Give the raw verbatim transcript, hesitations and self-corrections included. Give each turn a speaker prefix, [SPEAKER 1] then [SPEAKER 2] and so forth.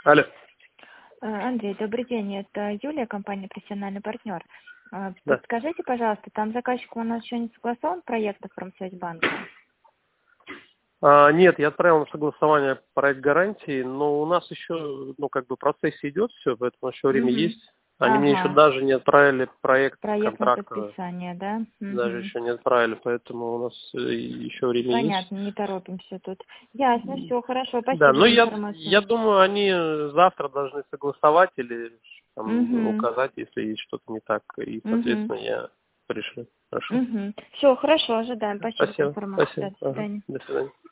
[SPEAKER 1] Алло.
[SPEAKER 2] Э, Андрей, добрый день. Это Юлия, компания «Профессиональный партнер». Э,
[SPEAKER 1] Да.
[SPEAKER 2] Подскажите, пожалуйста, там заказчик у нас еще не согласован проект Промсвязьбанка?
[SPEAKER 1] А, нет, я отправил на согласование проект гарантии, но у нас еще, ну, как бы процесс идет все, поэтому еще время
[SPEAKER 2] Угу.
[SPEAKER 1] есть. Они мне еще
[SPEAKER 2] Ага.
[SPEAKER 1] даже не отправили проект
[SPEAKER 2] Проектное
[SPEAKER 1] контракта,
[SPEAKER 2] подписание, да?
[SPEAKER 1] даже
[SPEAKER 2] Угу.
[SPEAKER 1] еще не отправили, поэтому у нас э, еще время есть.
[SPEAKER 2] Понятно, не торопимся тут. Ясно, все, хорошо,
[SPEAKER 1] Да,
[SPEAKER 2] спасибо
[SPEAKER 1] ну
[SPEAKER 2] за
[SPEAKER 1] я,
[SPEAKER 2] информацию.
[SPEAKER 1] я думаю, они завтра должны согласовать или там,
[SPEAKER 2] Угу.
[SPEAKER 1] указать, если есть что-то не так, и,
[SPEAKER 2] Угу.
[SPEAKER 1] соответственно, я пришлю. Хорошо.
[SPEAKER 2] Угу. Все, хорошо, ожидаем. Спасибо за
[SPEAKER 1] Спасибо.
[SPEAKER 2] информацию. Да,
[SPEAKER 1] Спасибо.
[SPEAKER 2] до
[SPEAKER 1] Ага.
[SPEAKER 2] свидания.
[SPEAKER 1] До свидания.